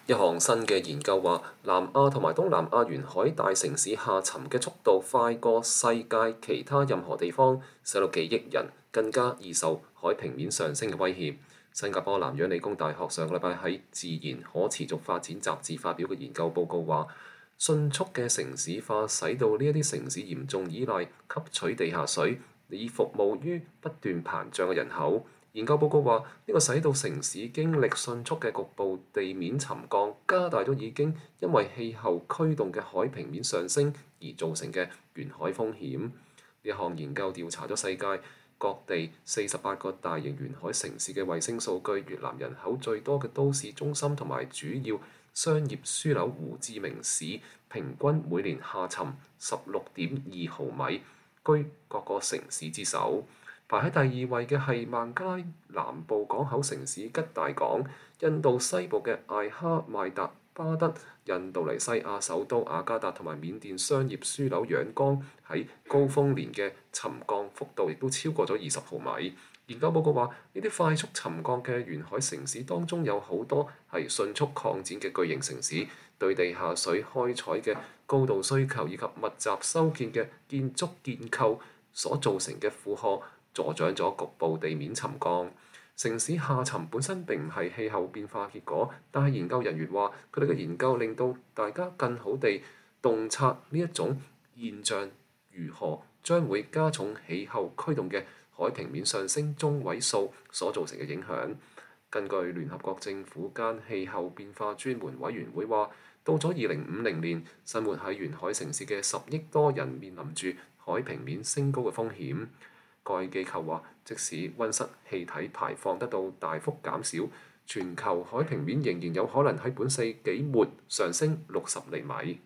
一項新嘅研究話，南亞同埋東南亞沿海大城市下沉嘅速度快過世界其他任何地方，使到幾億人更加易受海平面上升嘅威脅。新加坡南洋理工大學上個禮拜喺《自然可持續發展》雜誌發表嘅研究報告話，迅速嘅城市化使到呢一啲城市嚴重依賴吸取地下水，以服務於不斷膨脹嘅人口。研究報告話，呢個使到城市經歷迅速嘅局部地面沉降，加大咗已經因為氣候驅動嘅海平面上升而造成嘅沿海風險。呢一項研究調查咗世界各地48個大型沿海城市嘅衛星數據，越南人口最多嘅都市中心同埋主要商業樞紐胡志明市，平均每年下沉16.2毫米，居各個城市之首。排喺第二位嘅係孟加拉南部港口城市吉大港，印度西部嘅艾哈邁達巴德，印度尼西亞首都雅加達同埋緬甸商業樞紐仰光喺高峰年嘅沉降幅度亦都超過咗20毫米。研究報告話，呢啲快速沉降嘅沿海城市當中有好多係迅速擴展嘅巨型城市，對地下水開採嘅高度需求以及密集修建嘅建築結構所造成嘅負荷，助長咗局部地面沉降。城市下沉本身並唔係氣候變化結果，但係研究人員話，佢哋嘅研究令到大家更好地洞察呢一種現象如何將會加重氣候驅動嘅海平面上升中位數所造成嘅影響。根據聯合國政府間氣候變化專門委員會話，到咗2050年，生活喺沿海城市嘅10億多人面臨住海平面升高嘅風險。該機構話，即使温室氣體排放得到大幅減少，全球海平面仍然有可能喺本世紀末上升60厘米。